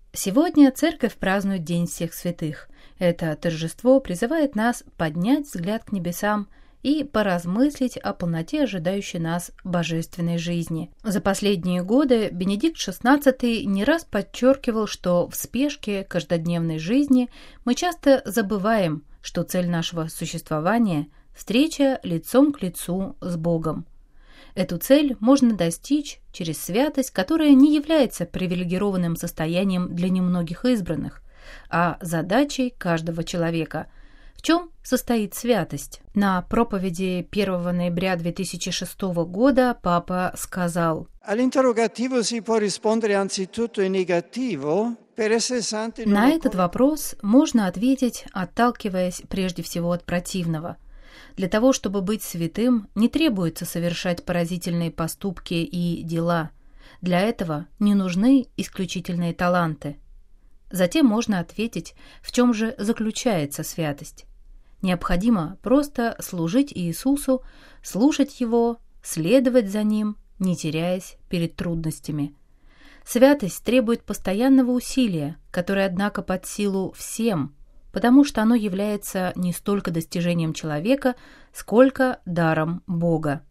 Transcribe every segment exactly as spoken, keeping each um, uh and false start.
Сегодня Церковь празднует День всех святых. Это торжество призывает нас поднять взгляд к небесам и поразмыслить о полноте ожидающей нас божественной жизни. За последние годы Бенедикт шестнадцатый не раз подчеркивал, что в спешке каждодневной жизни мы часто забываем, что цель нашего существования – встреча лицом к лицу с Богом. Эту цель можно достичь через святость, которая не является привилегированным состоянием для немногих избранных, а задачей каждого человека. В чем состоит святость? На проповеди первого ноября две тысячи шестого года папа сказал: All'interrogativo si può rispondere anzitutto in negativo. На этот вопрос можно ответить, отталкиваясь прежде всего от противного. Для того, чтобы быть святым, не требуется совершать поразительные поступки и дела. Для этого не нужны исключительные таланты. Затем можно ответить, в чем же заключается святость. Необходимо просто служить Иисусу, слушать Его, следовать за Ним, не теряясь перед трудностями. Святость требует постоянного усилия, которое, однако, под силу всем, потому что оно является не столько достижением человека, сколько даром Бога.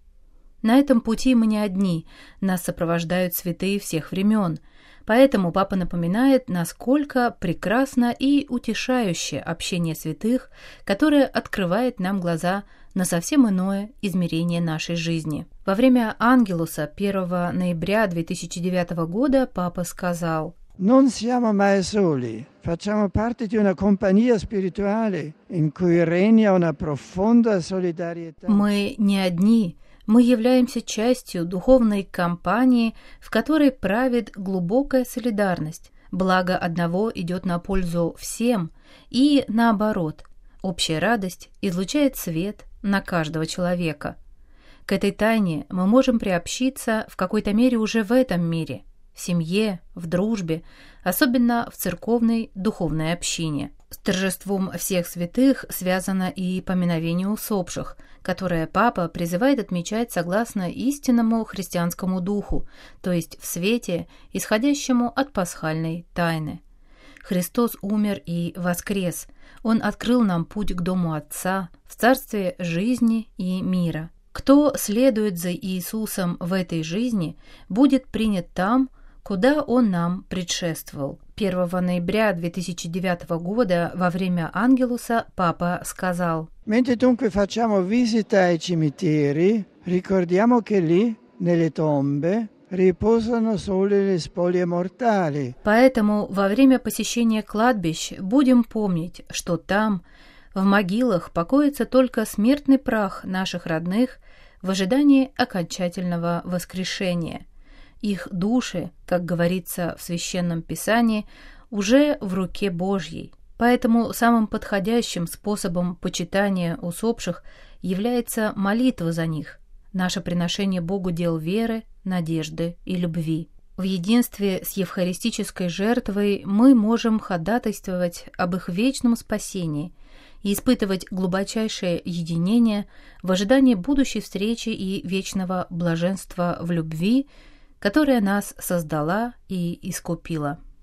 На этом пути мы не одни, нас сопровождают святые всех времен, поэтому папа напоминает, насколько прекрасно и утешающе общение святых, которое открывает нам глаза на совсем иное измерение нашей жизни. Во время Ангелуса первого ноября две тысячи девятого года папа сказал: Non siamo mai soli, facciamo parte di una compagnia spirituale in cui regna una profonda solidarietà. Мы не одни, мы являемся частью духовной компании, в которой правит глубокая солидарность. Благо одного идет на пользу всем, и наоборот, общая радость излучает свет на каждого человека. К этой тайне мы можем приобщиться в какой-то мере уже в этом мире, в семье, в дружбе, особенно в церковной духовной общине. С торжеством всех святых связано и поминовение усопших, которое папа призывает отмечать согласно истинному христианскому духу, то есть в свете, исходящему от пасхальной тайны. Христос умер и воскрес. Он открыл нам путь к дому Отца, в царстве жизни и мира. Кто следует за Иисусом в этой жизни, будет принят там, куда Он нам предшествовал. первого ноября две тысячи девятого года во время Ангелуса папа сказал: Mentre dunque facciamo visita ai cimiteri, ricordiamo che lì, nelle tombe, riposano solo le spoglie mortali. Поэтому во время посещения кладбищ будем помнить, что там, в могилах, покоится только смертный прах наших родных в ожидании окончательного воскрешения. Их души, как говорится в Священном Писании, уже в руке Божьей. Поэтому самым подходящим способом почитания усопших является молитва за них, наше приношение Богу дел веры, надежды и любви. В единстве с евхаристической жертвой мы можем ходатайствовать об их вечном спасении и испытывать глубочайшее единение в ожидании будущей встречи и вечного блаженства в любви, которая нас создала и искупила.